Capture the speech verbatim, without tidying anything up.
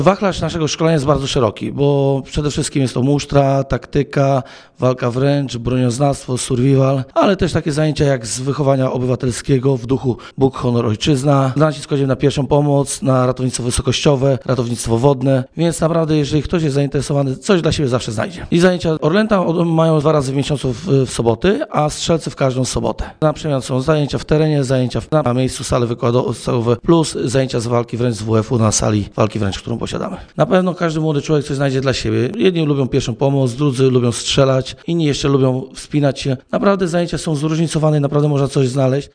Wachlarz naszego szkolenia jest bardzo szeroki, bo przede wszystkim jest to musztra, taktyka, walka wręcz, bronioznawstwo, survival, ale też takie zajęcia jak z wychowania obywatelskiego w duchu Bóg, honor, ojczyzna. Nacisk kładziemy na pierwszą pomoc, na ratownictwo wysokościowe, ratownictwo wodne, więc naprawdę jeżeli ktoś jest zainteresowany, coś dla siebie zawsze znajdzie. I zajęcia Orlęta mają dwa razy w miesiącu w, w soboty, a strzelcy w każdą sobotę. Na przykład są zajęcia w terenie, zajęcia w, na miejscu, sale wykładowe, plus zajęcia z walki wręcz z W F U na sali walki wręcz, którą posiadamy. Na pewno każdy młody człowiek coś znajdzie dla siebie. Jedni lubią pierwszą pomoc, drudzy lubią strzelać, inni jeszcze lubią wspinać się. Naprawdę zajęcia są zróżnicowane i naprawdę można coś znaleźć.